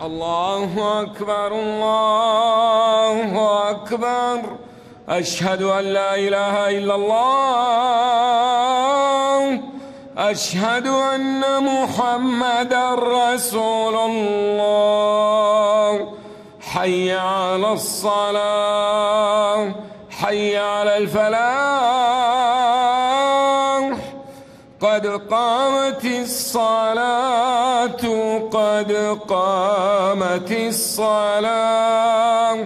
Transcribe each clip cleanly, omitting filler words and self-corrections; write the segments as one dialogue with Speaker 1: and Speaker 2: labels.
Speaker 1: الله أكبر الله أكبر. أشهد أن لا إله إلا الله. أشهد أن محمدًا رسول الله. حي على الصلاة، حي على الفلاح. قد قامت الصلاة، قد قامت الصلاة.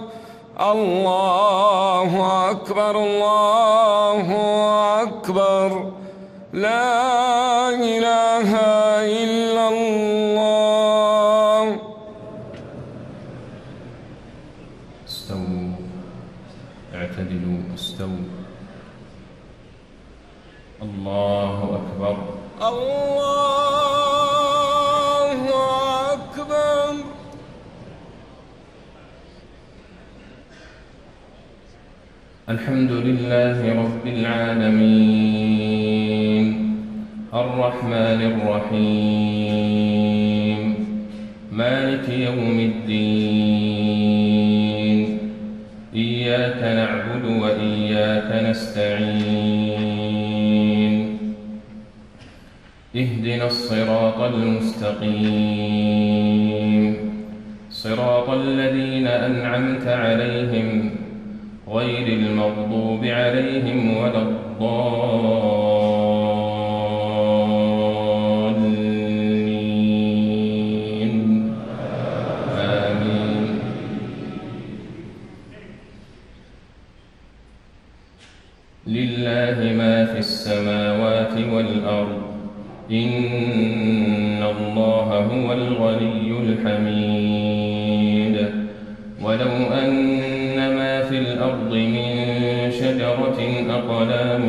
Speaker 1: الله أكبر الله أكبر. لا إله إلا الله.
Speaker 2: استووا، اعتدلوا، استووا. الله أكبر
Speaker 1: الله أكبر.
Speaker 2: الحمد لله رب العالمين، الرحمن الرحيم، مالك يوم الدين. إياك نعبد وإياك نستعين. اهدنا الصراط المستقيم، صراط الذين أنعمت عليهم غير المغضوب عليهم ولا الضالين. آمين. لله ما في السماوات والأرض، إن الله هو الغني الحميد. ولو أن ما في الأرض من شجرة أقلام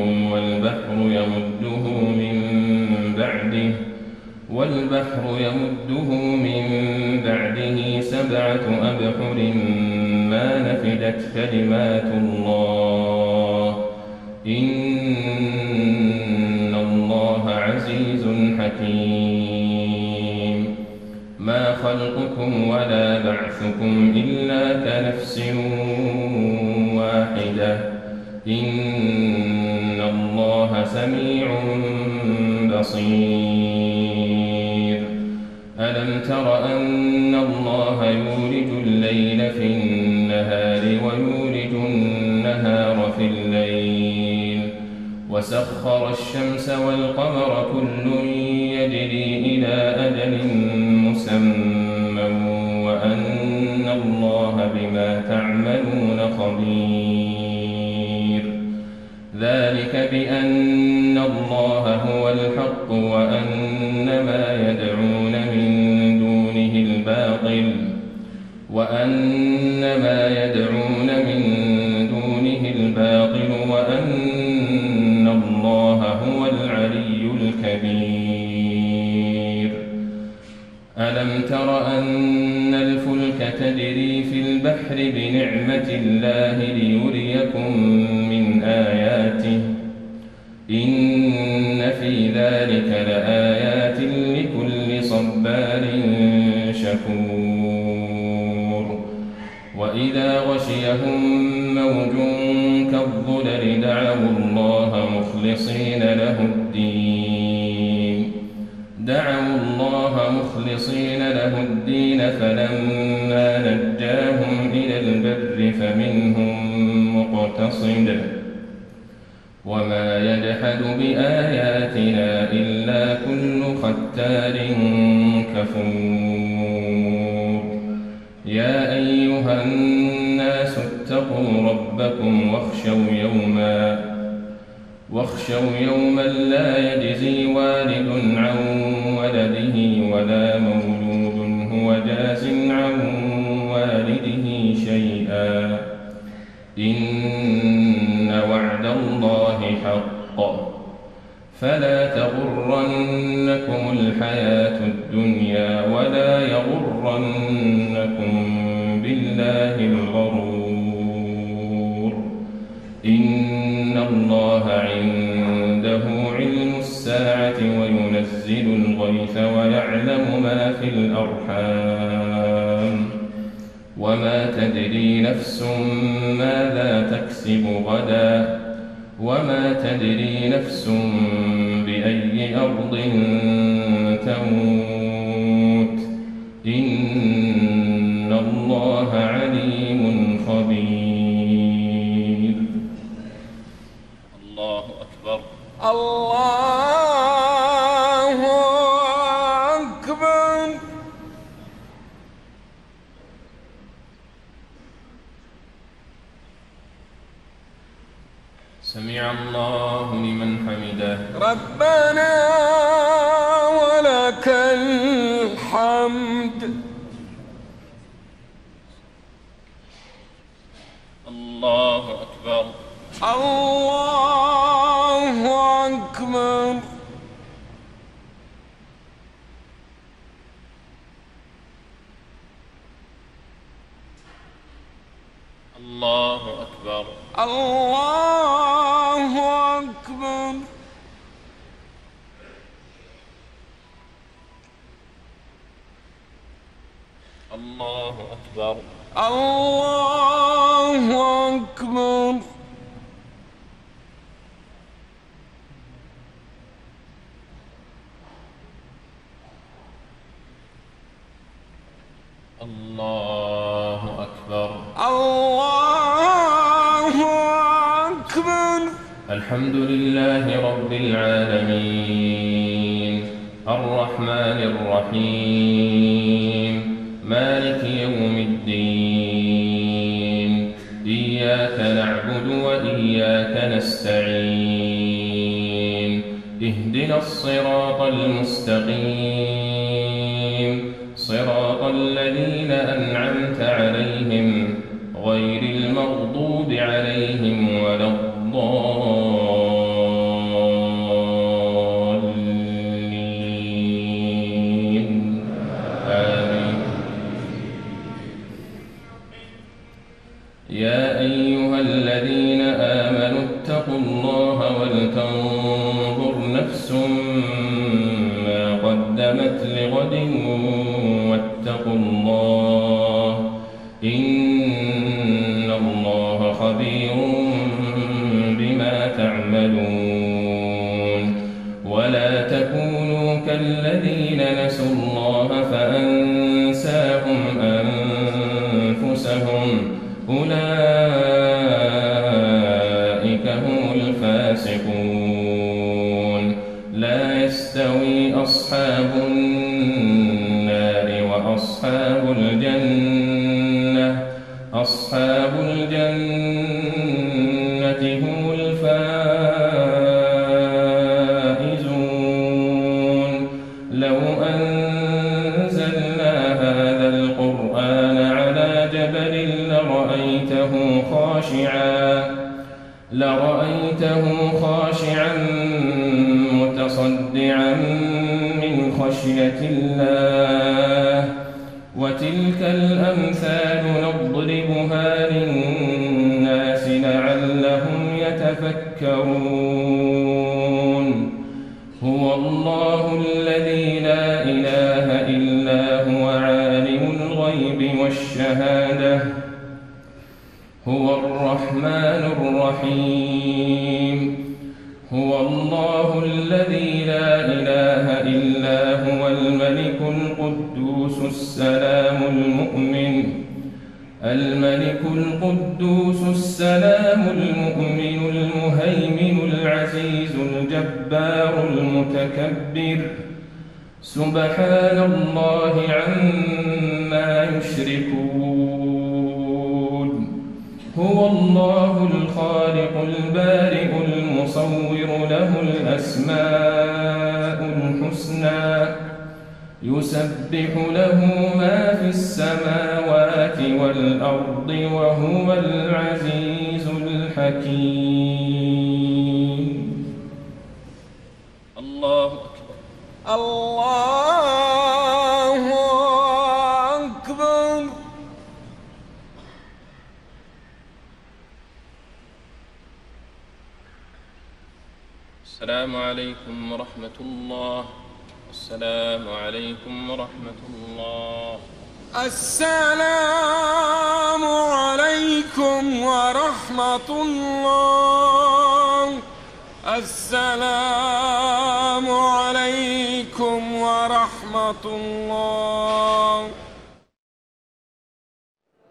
Speaker 2: والبحر يمده من بعده 7 أبحر ما نفدت كلمات الله، إن الله عزيز حكيم. ما خلقكم ولا بعثكم إلا كنفس واحدة، إن الله سميع بصير. ألم تر أن الله يولج الليل في النهار ويولج النهار في الليل، وسخر الشمس والقمر كل يجري إلى أجل مسمى، وأن الله بما تعملون خبير. ذلك بأن الله هو الحق وأن ما يدعون من دونه الباطل، وأن الله هو العلي الكبير. ألم تر أن الفلك تجري في البحر بنعمة الله ليريكم من آياته، إن في ذلك لآيات لكل صبار شكور. وإذا غشيهم موج كالظلل دعوا الله مخلصين له الدين فلما نجاهم إلى البر فمنهم مقتصد، وما يجحد بآياتنا إلا كل ختار كفور. يا أيها الناس اتقوا ربكم واخشوا يوما لا يجزي والد عن ولده ولا مولود هو جاز عن والده شيئا، إن وعد الله حق، فلا تغرنكم الحياة الدنيا ولا يغرنكم بالله الغرور. إن الله عنده علم الساعة وينزل الغيث ويعلم ما في الأرحام، وما تدري نفس ماذا تكسب غدا وما تدري نفس بأي أرض تموت إن الله عليم خبير. الله أكبر.
Speaker 1: الله أكبر.
Speaker 2: سمع الله لمن حمده.
Speaker 1: ربنا ولك الحمد.
Speaker 2: الله أكبر.
Speaker 1: الله أكبر.
Speaker 2: الله أكبر.
Speaker 1: الله أكبر.
Speaker 2: الله أكبر.
Speaker 1: الله أكبر.
Speaker 2: الله أكبر.
Speaker 1: الله أكبر.
Speaker 2: الحمد لله رب العالمين الرحمن الرحيم مالك يوم الدين إياك نعبد وإياك نستعين اهدنا الصراط المستقيم صراط الذين أنعمت عليهم غير المغضوب عليهم ولا الضالين آمين. يا أيها الذين آمنوا اتقوا الله ولتنظر نفس ما قدمت لغد واتقوا الله إن الله خبير بما تعملون. ولا تكونوا كالذين نسوا الله فأنساهم أنفسهم أولئك هم الفاسقون. لا يستوي أصحاب النار وأصحاب الجنة أصحاب الجنة هم الفائزون. لو أنزلنا هذا القرآن على جبل لرأيته خاشعا متصدعا من خشية الله. وتلك الأمثال نضربها للناس لعلهم يتفكرون. هو الله الذي لا إله إلا هو عالم الغيب والشهادة هو الرحمن الرحيم. هو الله الذي لا إله إلا هو الملك القدوس السلام المؤمن المهيمن العزيز الجبار المتكبر. سبحان الله عما يشركون. هو الله الخالق البارئ المصور له الأسماء الحسنى يسبح له ما في السماوات والأرض وهو العزيز الحكيم. الله أكبر.
Speaker 1: الله أكبر.
Speaker 2: السلام عليكم ورحمة الله. السلام عليكم ورحمة الله.
Speaker 1: السلام ورحمة الله. السلام عليكم ورحمة الله.